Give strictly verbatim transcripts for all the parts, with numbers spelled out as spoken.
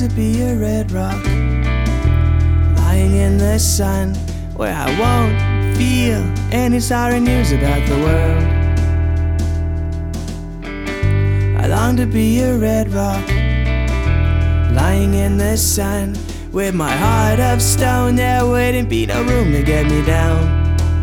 to be a red rock, lying in the sun, where I won't feel any sorry news about the world. I long to be a red rock, lying in the sun, with my heart of stone. There wouldn't be no room to get me down.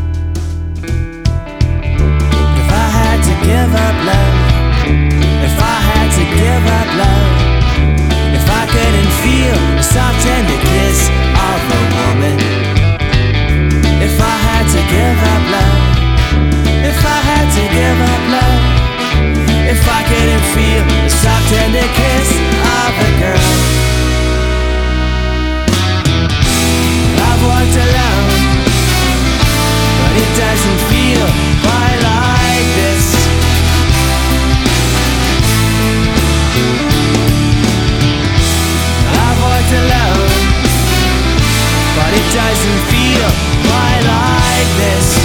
If I had to give up love, if I had to give up love, if I couldn't feel the soft tender kiss of a woman, if I had to give up love, if I had to give up love, if I couldn't feel the soft tender kiss of a girl. I've walked alone, but it doesn't feel quite like this. I've walked alone, but it doesn't feel quite like this.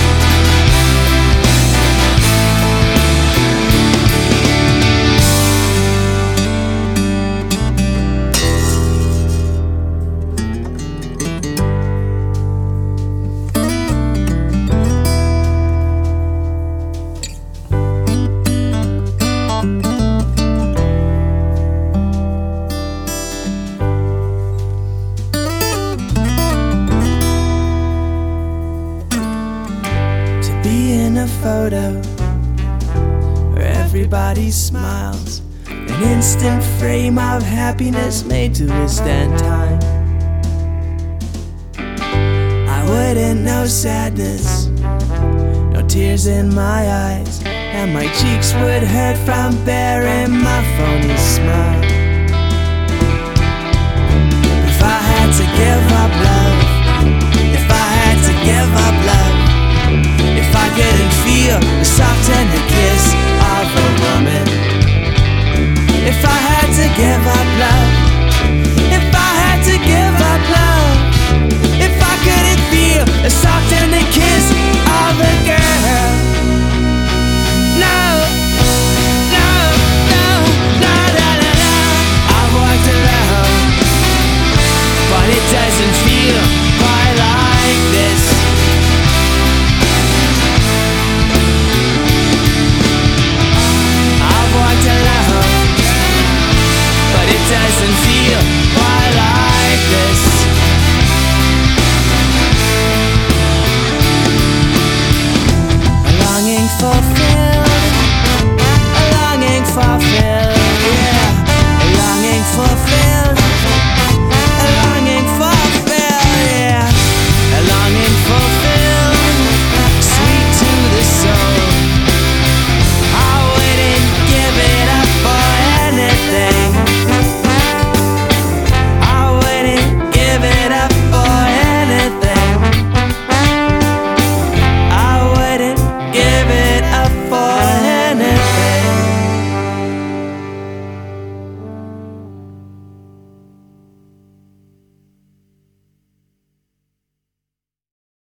A photo where everybody smiles, an instant frame of happiness made to withstand time. I wouldn't know sadness, no tears in my eyes, and my cheeks would hurt from bearing my phony smile. If I had to give up love,